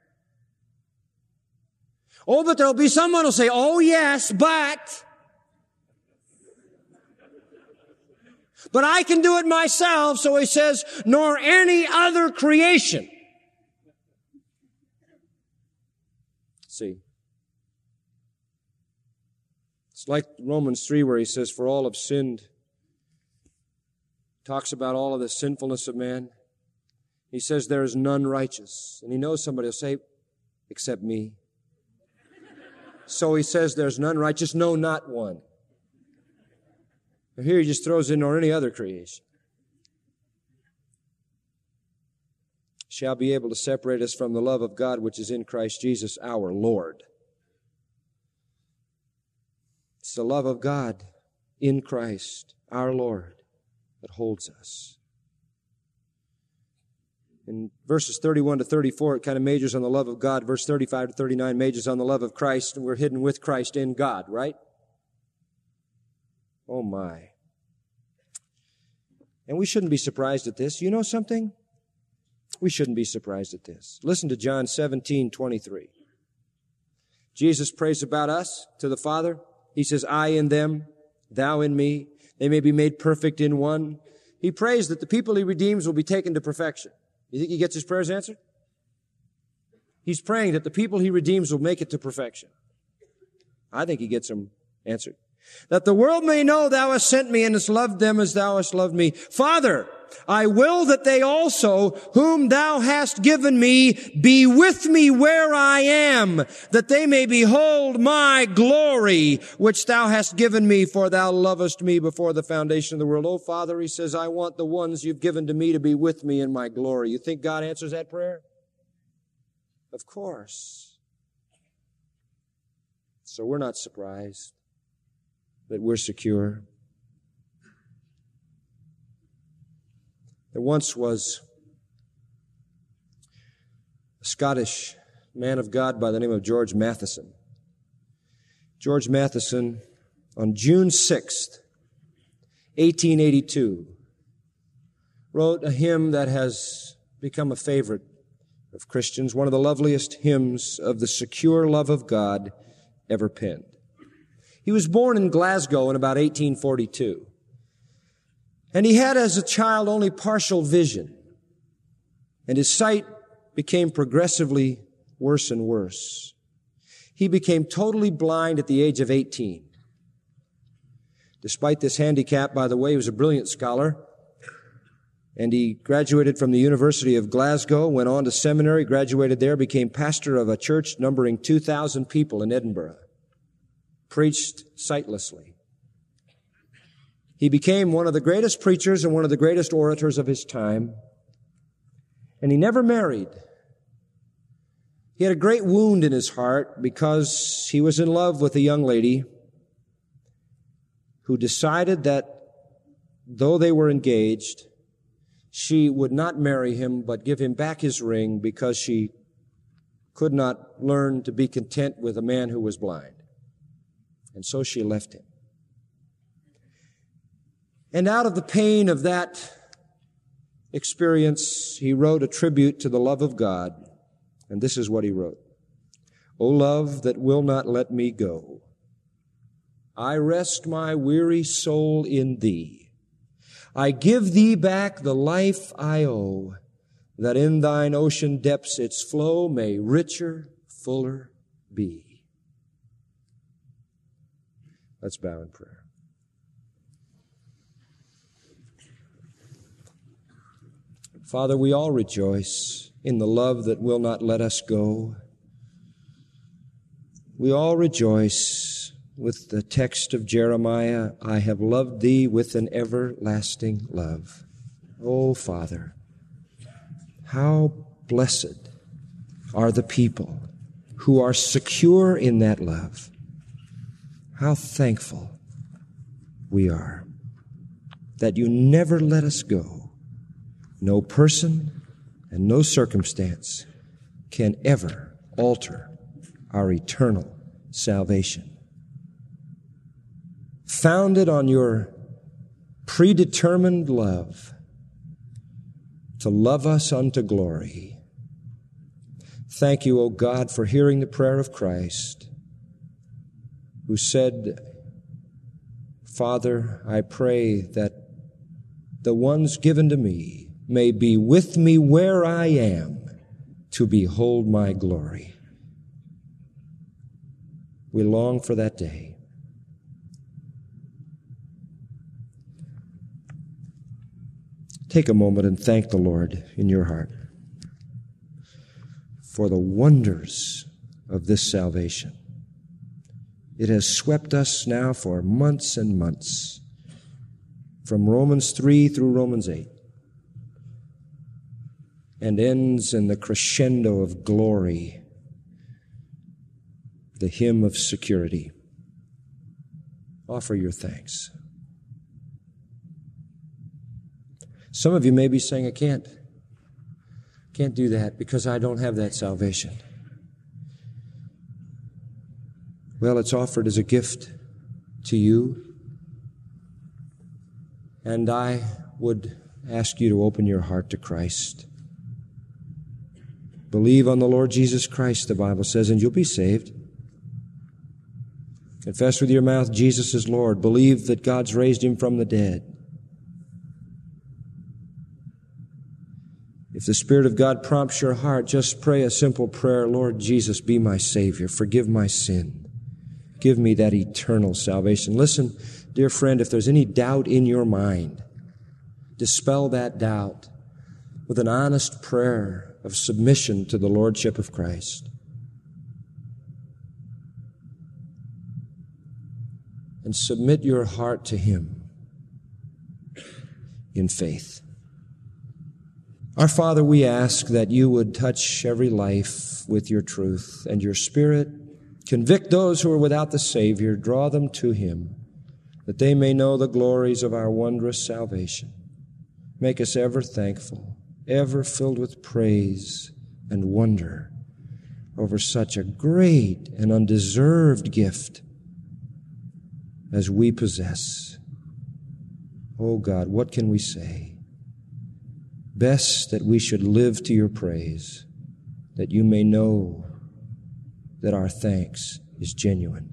Oh, but there'll be someone who'll say, oh yes, but... But I can do it myself, so he says, nor any other creation. See, it's like Romans three where he says, for all have sinned. Talks about all of the sinfulness of man. He says there is none righteous. And he knows somebody will say, except me. So he says there's none righteous, no, not one. Here he just throws in, or any other creation shall be able to separate us from the love of God which is in Christ Jesus our Lord. It's the love of God in Christ our Lord that holds us. In verses thirty-one to thirty-four, it kind of majors on the love of God. Verse thirty-five to thirty-nine majors on the love of Christ, and we're hidden with Christ in God, right? Oh my. And we shouldn't be surprised at this. You know something? We shouldn't be surprised at this. Listen to John seventeen twenty-three. Jesus prays about us to the Father. He says, I in them, thou in me, they may be made perfect in one. He prays that the people he redeems will be taken to perfection. You think he gets his prayers answered? He's praying that the people he redeems will make it to perfection. I think he gets them answered. That the world may know thou hast sent me and hast loved them as thou hast loved me. Father, I will that they also, whom thou hast given me, be with me where I am, that they may behold my glory, which thou hast given me, for thou lovest me before the foundation of the world. Oh, Father, he says, I want the ones you've given to me to be with me in my glory. You think God answers that prayer? Of course. So we're not surprised that we're secure. There once was a Scottish man of God by the name of George Matheson. George Matheson, on June sixth, eighteen eighty-two, wrote a hymn that has become a favorite of Christians, one of the loveliest hymns of the secure love of God ever penned. He was born in Glasgow in about eighteen forty-two. And he had as a child only partial vision. And his sight became progressively worse and worse. He became totally blind at the age of eighteen. Despite this handicap, by the way, he was a brilliant scholar. And he graduated from the University of Glasgow, went on to seminary, graduated there, became pastor of a church numbering two thousand people in Edinburgh. Preached sightlessly. He became one of the greatest preachers and one of the greatest orators of his time. And he never married. He had a great wound in his heart because he was in love with a young lady who decided that though they were engaged, she would not marry him but give him back his ring because she could not learn to be content with a man who was blind. And so she left him. And out of the pain of that experience, he wrote a tribute to the love of God. And this is what he wrote. O love that will not let me go, I rest my weary soul in thee. I give thee back the life I owe, that in thine ocean depths its flow may richer, fuller be. Let's bow in prayer. Father, we all rejoice in the love that will not let us go. We all rejoice with the text of Jeremiah, I have loved thee with an everlasting love. Oh, Father, how blessed are the people who are secure in that love. How thankful we are that you never let us go. No person and no circumstance can ever alter our eternal salvation. Founded on your predetermined love to love us unto glory. Thank you, O God, for hearing the prayer of Christ, who said, Father, I pray that the ones given to me may be with me where I am to behold my glory. We long for that day. Take a moment and thank the Lord in your heart for the wonders of this salvation. It has swept us now for months and months, from Romans three through Romans eight, and ends in the crescendo of glory, the hymn of security. Offer your thanks. Some of you may be saying, I can't, can't do that because I don't have that salvation. Well, it's offered as a gift to you. And I would ask you to open your heart to Christ. Believe on the Lord Jesus Christ, the Bible says, and you'll be saved. Confess with your mouth Jesus is Lord. Believe that God's raised him from the dead. If the Spirit of God prompts your heart, just pray a simple prayer. Lord Jesus, be my Savior. Forgive my sin. Give me that eternal salvation. Listen, dear friend, if there's any doubt in your mind dispel that doubt with an honest prayer of submission to the Lordship of Christ. And submit your heart to Him in faith. Our Father, we ask that you would touch every life with your truth and your Spirit. Convict those who are without the Savior. Draw them to Him, that they may know the glories of our wondrous salvation. Make us ever thankful, ever filled with praise and wonder over such a great and undeserved gift as we possess. Oh God, what can we say? Best that we should live to your praise, that you may know that our thanks is genuine.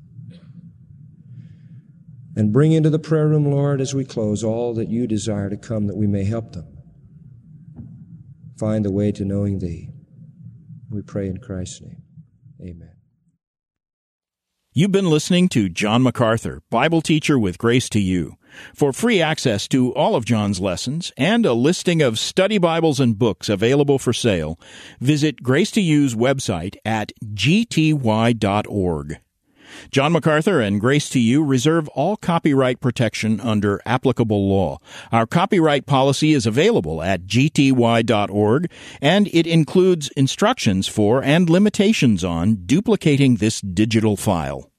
And bring into the prayer room, Lord, as we close, all that you desire to come, that we may help them find the way to knowing Thee. We pray in Christ's name. Amen. You've been listening to John MacArthur, Bible teacher with Grace to You. For free access to all of John's lessons and a listing of study Bibles and books available for sale, visit Grace to You's website at g t y dot org. John MacArthur and Grace to You reserve all copyright protection under applicable law. Our copyright policy is available at g t y dot org, and it includes instructions for and limitations on duplicating this digital file.